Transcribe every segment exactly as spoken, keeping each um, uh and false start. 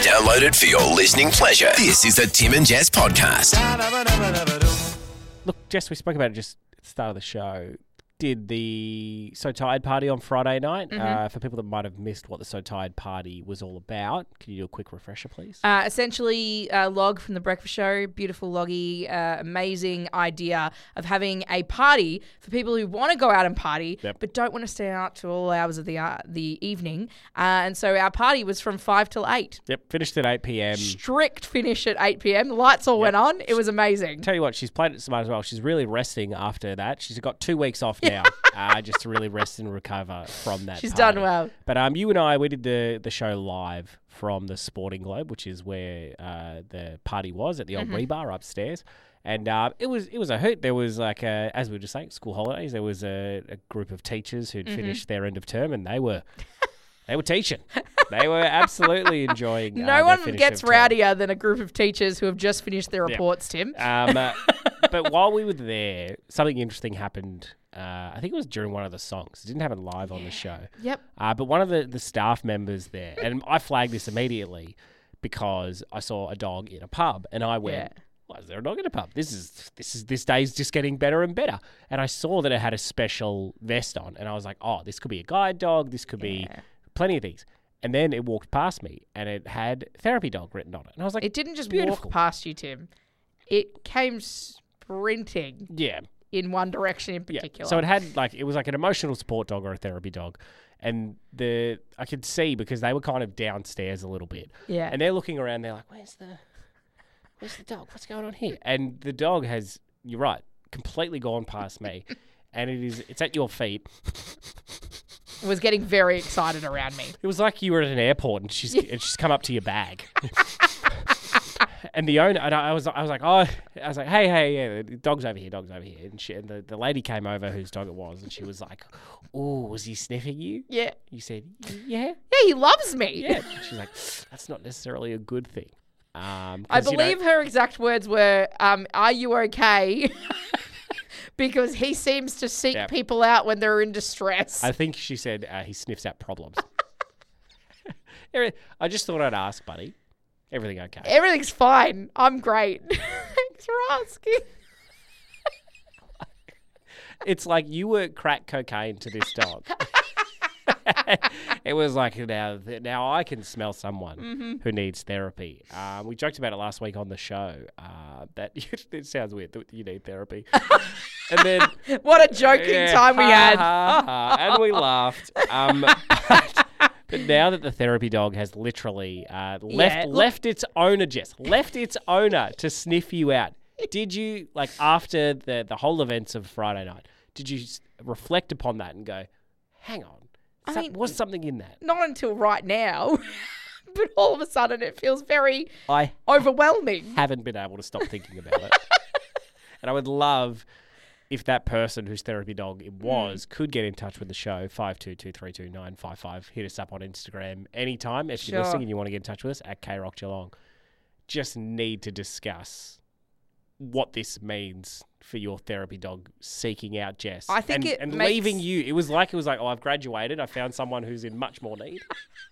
Download it for your listening pleasure. This is the Tim and Jess podcast. Look, Jess, we spoke about it just at the start of the show. Did the So Tired party on Friday night. Mm-hmm. Uh, for people that might have missed what the So Tired party was all about, can you do a quick refresher, please? Uh, essentially, uh, Log from The Breakfast Show, beautiful Loggy, uh, amazing idea of having a party for people who want to go out and party, Yep. but don't want to stay out to all hours of the uh, the evening. Uh, and so our party was from five till eight. Yep, finished at eight p.m. Strict finish at eight p.m. The lights all went on. It was amazing. Tell you what, she's played it smart as well. She's really resting after that. She's got two weeks off now, uh, just to really rest and recover from that. She's party. done well. But um, you and I, we did the the show live from the Sporting Globe, which is where uh, the party was at the old Mm-hmm. rebar upstairs. And uh, it was it was a hoot. There was like a, as we were just saying, school holidays. There was a, a group of teachers who'd Mm-hmm. finished their end of term, and they were they were teaching. They were absolutely enjoying. No uh, their one finish gets of term. rowdier than a group of teachers who have just finished their reports, Tim. Um, uh, but while we were there, something interesting happened. Uh, I think it was during one of the songs. It didn't happen live on the show. Yep. Uh, but one of the, the staff members there, and I flagged this immediately because I saw a dog in a pub, and I went, Yeah. "Why is there a dog in a pub? This is this is this day's just getting better and better." And I saw that it had a special vest on, and I was like, "Oh, this could be a guide dog. This could be Yeah. plenty of these." And then it walked past me, and it had therapy dog written on it, and I was like, It didn't just beautiful. walk past you, Tim. It came sprinting "Yeah." in one direction in Yeah. particular. So it had like it was like an emotional support dog or a therapy dog, and the I could see because they were kind of downstairs a little bit, Yeah. and they're looking around. They're like, "Where's the, where's the dog? What's going on here?" And the dog has, you're right, completely gone past me, and it is it's at your feet. was getting very excited around me. It was like you were at an airport and she's and she's come up to your bag. And the owner, and I was, I was like, oh, I was like, hey, hey, yeah, the dog's over here, dog's over here. And, she, and the, the lady came over whose dog it was, and she was like, oh, was he sniffing you? Yeah. You said, yeah, Yeah, he loves me. yeah. She's like, that's not necessarily a good thing. Um, I 'cause, you know- believe her exact words were, um, are you okay? Because he seems to seek Yeah. people out when they're in distress. I think she said uh, he sniffs out problems. I just thought I'd ask, buddy. Everything okay? Everything's fine. I'm great. Thanks for asking. It's like you were crack cocaine to this dog. It was like, now now I can smell someone Mm-hmm. who needs therapy. Um, we joked about it last week on the show. Uh, that it sounds weird that you need therapy. And then What a joking yeah, time we ha, had. ha, ha, and we laughed. Um, but, but now that the therapy dog has literally uh, left Yeah, look- left its owner, Jess, left its owner to sniff you out. Did you, like, after the, the whole events of Friday night, did you s- reflect upon that and go, hang on, I some- mean- was something in that? Not until right now. But all of a sudden it feels very I overwhelming. haven't been able to stop thinking about it. And I would love if that person whose therapy dog it was could get in touch with the show, five two two three two nine five five. Hit us up on Instagram anytime if you're Sure. listening and you want to get in touch with us at K Rock Geelong. Just need to discuss what this means for your therapy dog seeking out Jess. I think and, it and makes- leaving you. It was like it was like, oh, I've graduated. I found someone who's in much more need.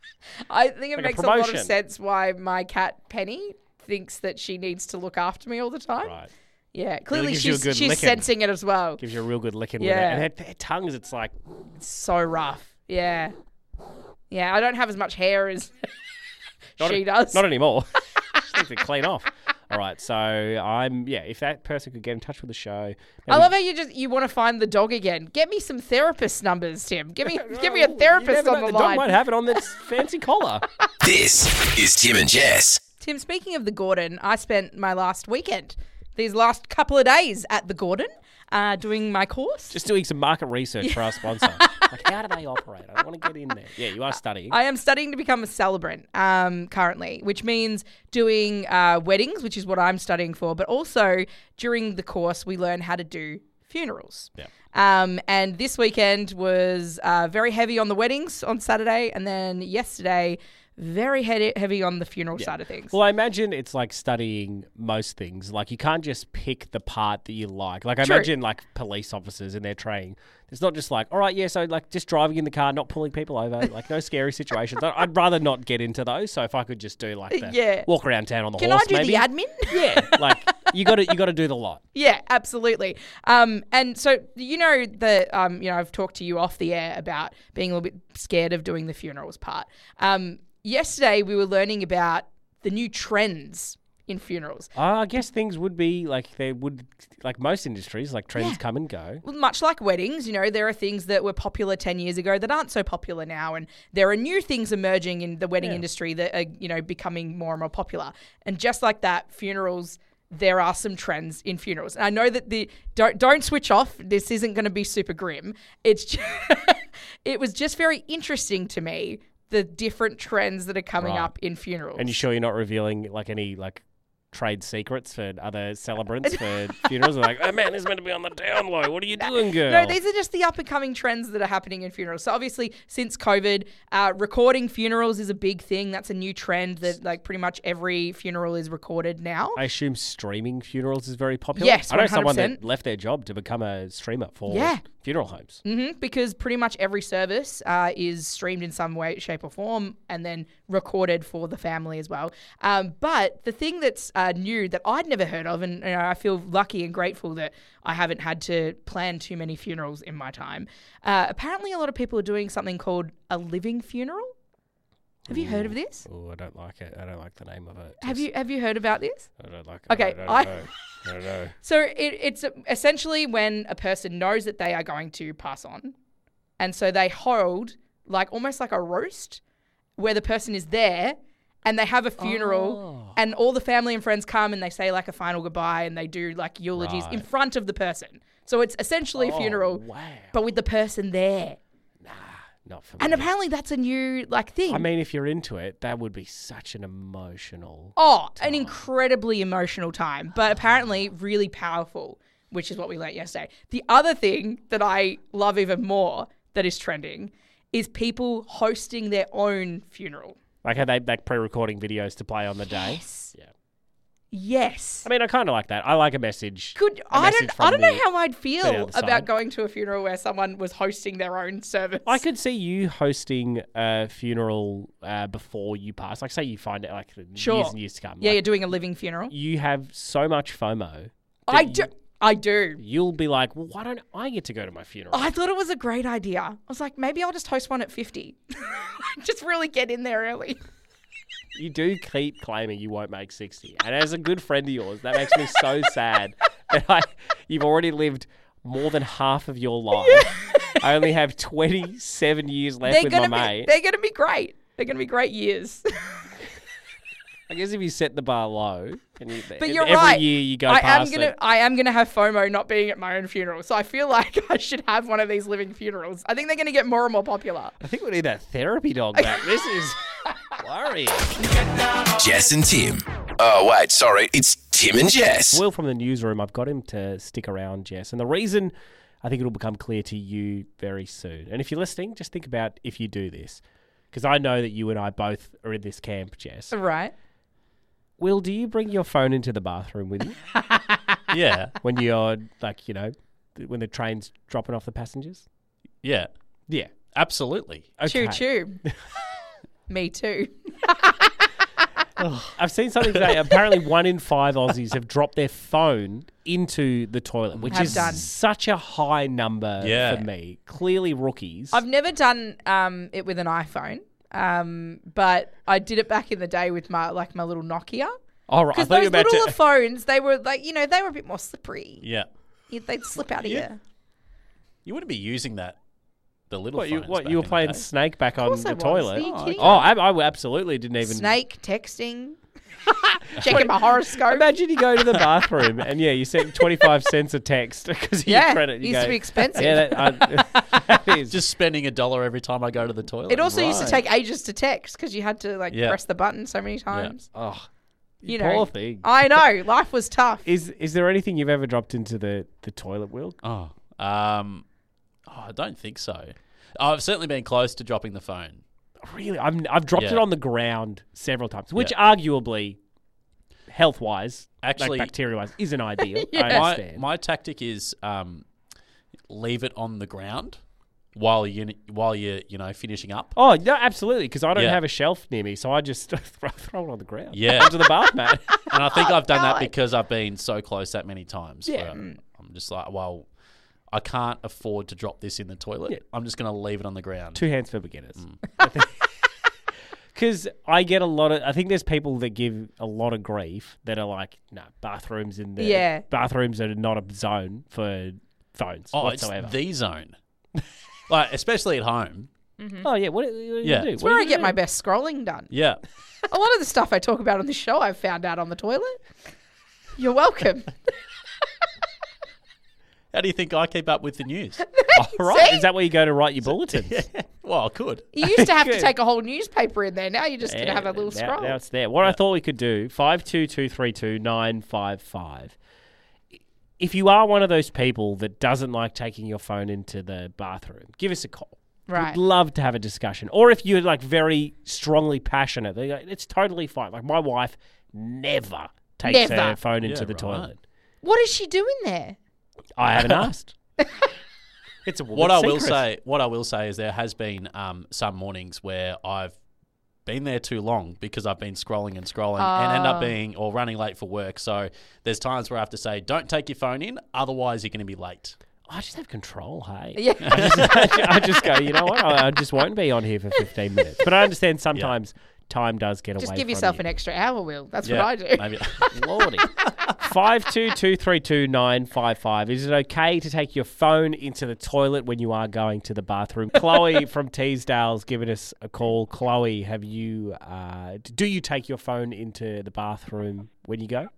I think it Like a makes a, lot of promotion. sense why my cat Penny thinks that she needs to look after me all the time. Right. Yeah, clearly gives you a she's good she's licking. sensing it as well. Gives you a real good licking with Yeah. it. And their, their tongues, it's like, It's so rough. Yeah. Yeah, I don't have as much hair as Not she a- does. Not anymore. Just needs to clean off. All right, so I'm yeah. If that person could get in touch with the show, I love how you just you want to find the dog again. Get me some therapist numbers, Tim. Give me give me a therapist on the, the line. dog might have it on this fancy collar. This is Tim and Jess. Tim, speaking of the Gordon, I spent my last weekend, these last couple of days at the Gordon, uh, doing my course. Just doing some market research for our sponsor. Like, how do they operate? I want to get in there. Yeah, you are studying. I am studying to become a celebrant um, currently, which means doing uh, weddings, which is what I'm studying for. But also during the course, we learn how to do funerals. Yeah. Um, and this weekend was uh, very heavy on the weddings on Saturday. And then yesterday, very heavy, heavy on the funeral side of things. Well, I imagine it's like studying most things. Like, you can't just pick the part that you like. Like, I True. imagine, like, police officers in their training. It's not just like, all right, yeah, so, like, just driving in the car, not pulling people over, like, no scary situations. I- I'd rather not get into those. So if I could just do, like, the Yeah. walk around town on the Can horse, I do maybe. the admin? Yeah, like, you got to you got to do the lot. Yeah, absolutely. Um, and so you know that um, you know I've talked to you off the air about being a little bit scared of doing the funerals part. Um, yesterday we were learning about the new trends in funerals. Uh, I guess things would be like they would, like most industries, like trends Yeah. come and go. Well, much like weddings, you know, there are things that were popular ten years ago that aren't so popular now. And there are new things emerging in the wedding Yeah. industry that are, you know, becoming more and more popular. And just like that, funerals, there are some trends in funerals. And I know that the, don't, don't switch off. This isn't going to be super grim. It's just, it was just very interesting to me, the different trends that are coming Right. up in funerals. And you sure you're not revealing like any like trade secrets for other celebrants for funerals? They're like, oh man, this is meant to be on the down low. What are you doing, girl? No, these are just the up and coming trends that are happening in funerals. So obviously, since COVID, uh, recording funerals is a big thing. That's a new trend that like pretty much every funeral is recorded now. I assume streaming funerals is very popular. Yes, I know one hundred someone percent. that left their job to become a streamer for Yeah. funeral homes. hmm because pretty much every service uh, is streamed in some way, shape, or form, and then recorded for the family as well. Um, but the thing that's uh, new that I'd never heard of, and you know, I feel lucky and grateful that I haven't had to plan too many funerals in my time. Uh, apparently, a lot of people are doing something called a living funeral. Have you heard of this? Oh, I don't like it. I don't like the name of it. Have Just- you Have you heard about this? I don't like it. Okay, I don't I- know. I don't know. So it, it's essentially when a person knows that they are going to pass on, and so they hold like almost like a roast where the person is there and they have a funeral Oh. and all the family and friends come and they say like a final goodbye and they do like eulogies in Right. front of the person. So it's essentially a funeral, Oh, wow. but with the person there. Not for And me. apparently that's a new like thing. I mean, if you're into it, that would be such an emotional. Oh, an incredibly emotional time, but apparently really powerful, which is what we learnt yesterday. The other thing that I love even more that is trending is people hosting their own funeral. Like how they like pre-recording videos to play on the day. Yes. Yeah. Yes. I mean, I kind of like that. I like a message. Could a I message don't from I don't know the- how I'd the feel other about side. going to a funeral where someone was hosting their own service. I could see you hosting a funeral uh, before you pass. Like, say you find it like Sure. years and years to come. Yeah, Like, you're doing a living funeral. you have so much FOMO. that I you- do. I do. You'll be like, well, why don't I get to go to my funeral? I thought it was a great idea. I was like, maybe I'll just host one at fifty. Just really get in there early. You do keep claiming you won't make sixty. And as a good friend of yours, that makes me so sad that I, you've already lived more than half of your life. I only have twenty-seven years left They're with gonna my be. mate. They're gonna be great. They're gonna be great years. I guess if you set the bar low, and you, But you're every right. year you go I am past gonna. it. I am gonna have FOMO not being at my own funeral. So I feel like I should have one of these living funerals. I think they're gonna get more and more popular. I think we need that therapy dog back. This is worrying. Jess and Tim. Oh, wait, sorry. It's Tim and Jess. Will from the newsroom, I've got him to stick around, Jess. And the reason, I think it'll become clear to you very soon. And if you're listening, just think about if you do this. Because I know that you and I both are in this camp, Jess. Right. Will, do you bring your phone into the bathroom with you Yeah, when you're, like, you know, th- when the train's dropping off the passengers? yeah, Yeah. absolutely. Okay. Choo choo. Me too. I've seen something today. Apparently, one in five Aussies have dropped their phone into the toilet, which Have is done. such a high number Yeah. for me. Clearly, rookies. I've never done um, it with an iPhone, um, but I did it back in the day with my like my little Nokia. All right, I Because thought you those were about little to. phones, they were like you know they were a bit more slippery. Yeah, You- They'd slip out of Yeah. you. you wouldn't be using that. The little What, you, phones what, back you were in the playing day. Snake back on course the I was. toilet? Are you Oh, kidding? I, I absolutely didn't even. Snake texting, checking my horoscope. Imagine you go to the bathroom and yeah, you send twenty-five cents a text because of Yeah, your credit. You used go, to be expensive. Yeah, that, I, that is. Just spending a dollar every time I go to the toilet. It also used to Right. take ages to text because you had to like Yeah. press the button so many times. Oh, You poor know, thing. I know life was tough. Is is there anything you've ever dropped into the, the toilet, Will? Oh, um, oh, I don't think so. I've certainly been close to dropping the phone. Really, I've I've dropped Yeah. it on the ground several times, which Yeah. arguably, health wise, Actually- like bacteria wise, isn't ideal. Yeah. I My, understand. my tactic is um, leave it on the ground while you while you're you know finishing up. Oh no, absolutely, because I don't Yeah. have a shelf near me, so I just throw, throw it on the ground. Yeah. Onto the bath mat. And I think I've done that God. because I've been so close that many times. Yeah. where I'm just like, well, I can't afford to drop this in the toilet. Yeah. I'm just going to leave it on the ground. Two hands for beginners. Mm. Because I get a lot of, I think there's people that give a lot of grief that are like, no, bathrooms in the Yeah. bathrooms are not a zone for phones oh, whatsoever. it's the zone. Like, especially at home. oh yeah, what, what do you Yeah. do? It's What Where do I you get do? my best scrolling done. Yeah. A lot of the stuff I talk about on the show, I've found out on the toilet. You're welcome. How do you think I keep up with the news? Oh, right, See? is that where you go to write your bulletins? Well, I could. You used to have to Good. take a whole newspaper in there. Now you're just going to Yeah, have a little now, scroll. now it's there. What I thought we could do, five two two three two nine five five. If you are one of those people that doesn't like taking your phone into the bathroom, give us a call. Right. We'd love to have a discussion. Or if you're like very strongly passionate, they go, it's totally fine. Like my wife never takes Never. her phone into Yeah, the right. toilet. What is she doing there? I haven't asked. It's a woman's What I will secret. say, what I will say is there has been um, some mornings where I've been there too long because I've been scrolling and scrolling and end Oh. up being or running late for work. So there's times where I have to say, don't take your phone in, otherwise you're going to be late. I just have control, hey. Yeah. I just, I just go, you know what? I, I just won't be on here for fifteen minutes. But I understand sometimes time does get Just away give from yourself you. an extra hour, Will. That's Yeah, what I do. Maybe. Lordy. five two two three two nine five five. Is it okay to take your phone into the toilet when you are going to the bathroom? Chloe from Teesdale's given us a call. Chloe, have you, uh, do you take your phone into the bathroom when you go?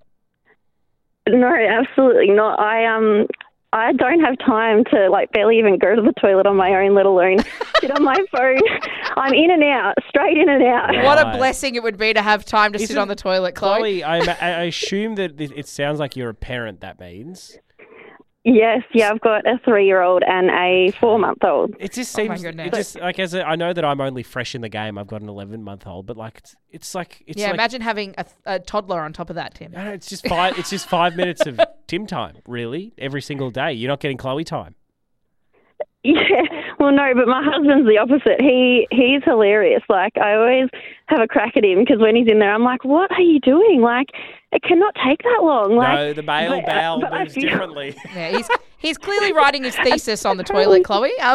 No, absolutely not. I um, I don't have time to like barely even go to the toilet on my own, let alone sit on my phone. I'm in and out, straight in and out. What a Right. blessing it would be to have time to sit Isn't- on the toilet, Chloe. Chloe, I, I assume that it it sounds like you're a parent, that means. Yes, yeah, I've got a three-year-old and a four-month-old. It just Oh my seems, it goodness. just like as a, I know that I'm only fresh in the game. I've got an eleven month old, but like it's, it's like it's yeah, like, imagine having a, a toddler on top of that, Tim. I don't know, it's just five. It's just five minutes of Tim time, really, every single day. You're not getting Chloe time. Yeah, well, no, but my husband's the opposite. He he's hilarious. Like, I always have a crack at him because when he's in there, I'm like, "What are you doing? Like, it cannot take that long." Like, no, the male but, uh, bowel but I moves feel- differently. Yeah, he's he's clearly writing his thesis on the toilet, Chloe. Um,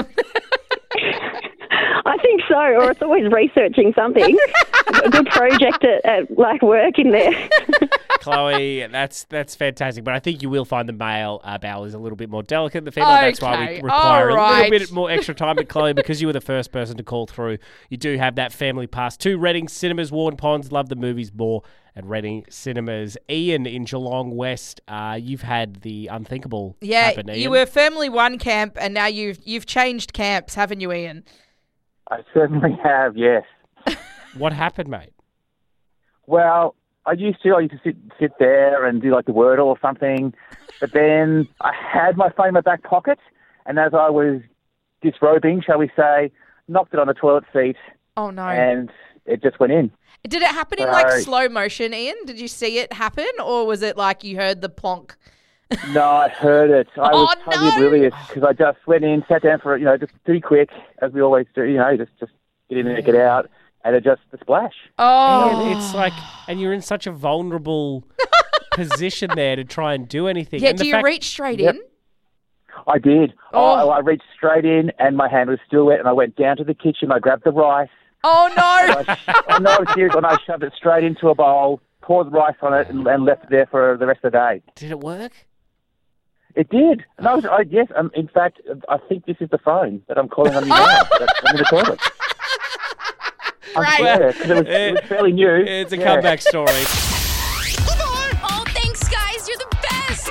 I think so, or it's always researching something. A good project at, at like work in there. Chloe, that's that's fantastic, but I think you will find the male uh, bowel is a little bit more delicate than the female. That's why Okay, we require all a right. little bit more extra time. But Chloe, because you were the first person to call through, you do have that family pass to Reading Cinemas, Warren Ponds. Love the movies more at Reading Cinemas. Ian in Geelong West, uh, you've had the unthinkable yeah, happen. you Ian. were firmly one camp, and now you've you've changed camps, haven't you, Ian? I certainly have, yes. What happened, mate? Well, I used to I used to sit sit there and do like the Wordle or something, but then I had my phone in my back pocket, and as I was disrobing, shall we say, knocked it on the toilet seat, Oh no! and it just went in. Did it happen in like Sorry. slow motion, Ian? Did you see it happen, or was it like you heard the plonk? No, I heard it. I was Oh, totally no. oblivious because I just went in, sat down for, you know, just pretty quick, as we always do, you know, just, just get in and get out, and it just, the splash. Oh, And it's like, and you're in such a vulnerable position there to try and do anything. yeah. And Do the you fact- reach straight Yep. in? I did. Oh. Oh. I reached straight in, and my hand was still wet, and I went down to the kitchen, I grabbed the rice, Oh no! I, oh, no, I'm serious, and I shoved it straight into a bowl, poured the rice on it, and, and left it there for the rest of the day. Did it work? It did. No, I, yes. Um, in fact, I think this is the phone that I'm calling on you now. That's I'm in the toilet. I Right. swear, 'cause it was, it was fairly new. It's a Yeah. comeback story. Oh, thanks, guys. You're the best.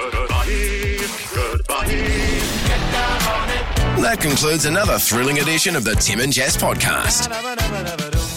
That concludes another thrilling edition of the Tim and Jess podcast.